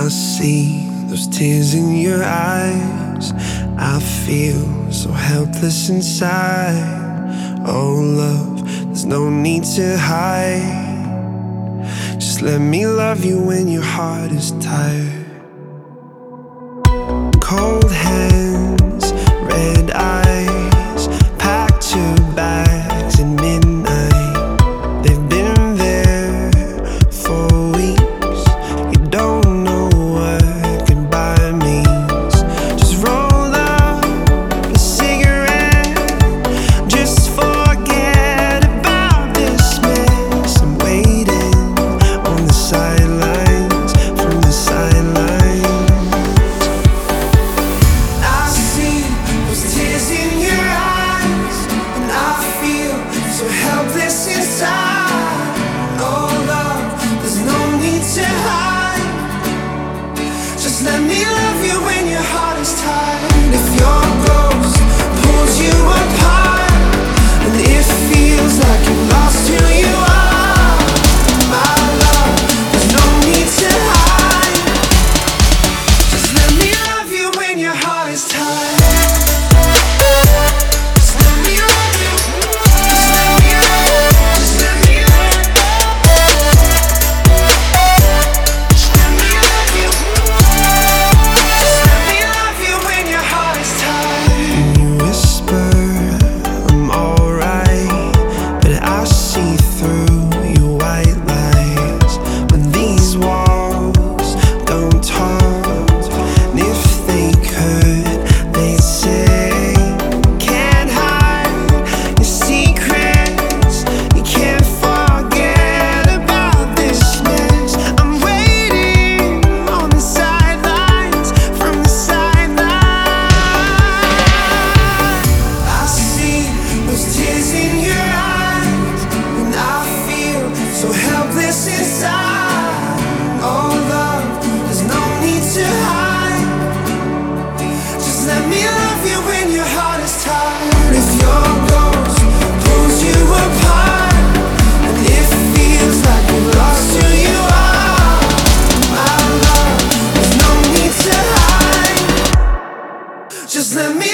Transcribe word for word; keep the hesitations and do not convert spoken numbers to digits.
I see those tears in your eyes. I feel so helpless inside. Oh love, there's no need to hide. Just let me love you when your heart is tired. Cold hands, red eyes, packed your bags at midnight. They've been there for weeks. You don't know what goodbye means. Just roll up a cigarette. Just forget about this mess. I'm waiting on the sidelines, from the sidelines. So helpless inside. Oh love, there's no need to hide. Just let me love you when your heart is tired. If your ghost pulls you apart, and it feels like you lost who you are, my love, there's no need to hide. Just let me love you when your heart is tired. So helpless inside. Oh love, there's no need to hide. Just let me love you when your heart is tired. If your ghost pulls you apart, and it feels like you lost who you are, my love, there's no need to hide. Just let me